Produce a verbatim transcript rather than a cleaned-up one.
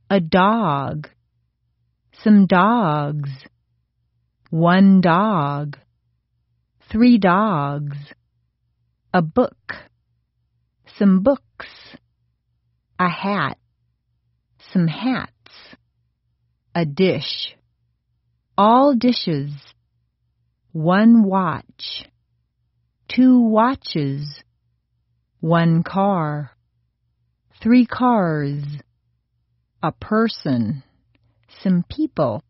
a dog, some dogs, one dog, three dogs, a book, some books, a hat, some hats, a dish, all dishes, one watch, two watches, one car, three cars, a person, some people,